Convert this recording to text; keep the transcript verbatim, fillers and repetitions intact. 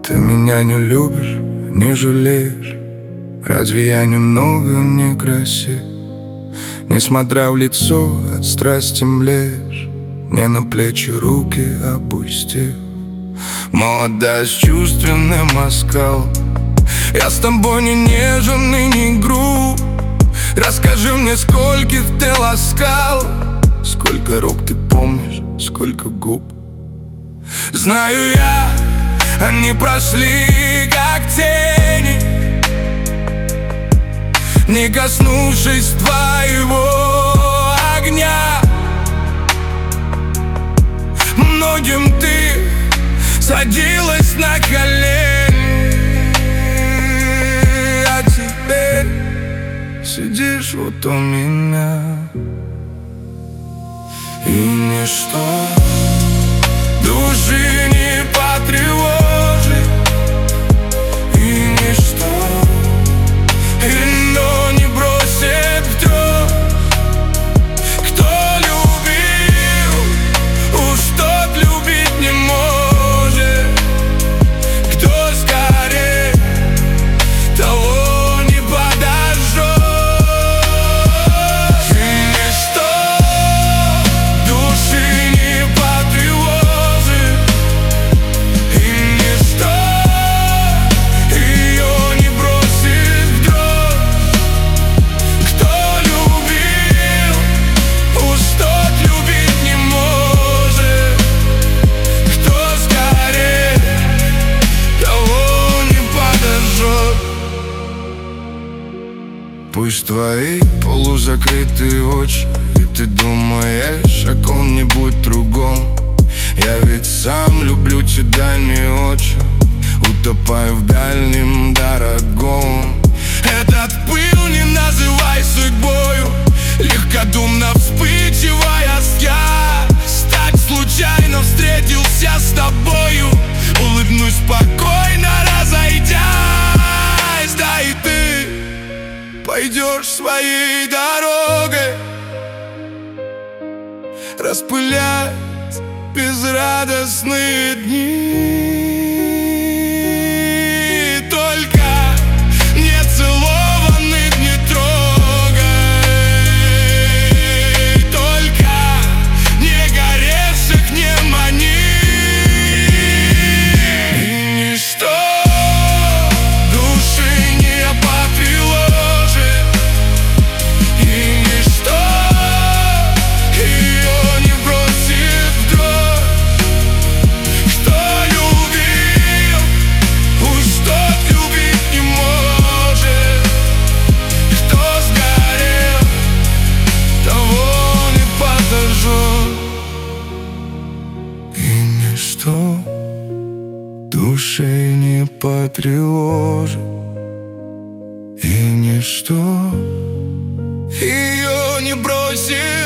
Ты меня не любишь, не жалеешь. Разве я немного не красив? Несмотря в лицо, от страсти млеешь, мне на плечи руки опустив. Молодость чувственным оскалом, я с тобой не нежен и не груб. Расскажи мне, скольких ты ласкал, сколько рук ты помнишь, сколько губ. Знаю я, они прошли как тени, не коснувшись твоего огня. Многим ты садилась на колени, а теперь сидишь вот у меня. И ничто души не потревожит, и ничто ино не бросит в дрожь. Кто любил, уж тот любить не может. Кто скорее, того не подожжет. И ничто души не потревожит, и ничто ее не бросит в дрожь. Кто любил, уж тот любить не может. Кто скорее, того не подожжет. Пусть твои полузакрытые очи, и ты думаешь о ком-нибудь другом. Я ведь сам люблю тебя не очень, утопаю в дальнем дорогом. Этот пыл не называй судьбою, легкодумно вспыльчивая страсть. Так случайно встретился с тобою, улыбнусь спокойно, разойдясь. Да и ты пойдешь своей дорогой, распыляя безрадостные дни. Только не целованных не трогай, только не горевших не мани. И ничто души не потревожит, и ничто ее не бросит в дрожь. Кто любил, уж тот любить не может. Кто сгорел, того не подожжет. И ничто души не потревожит, и ничто ее не бросит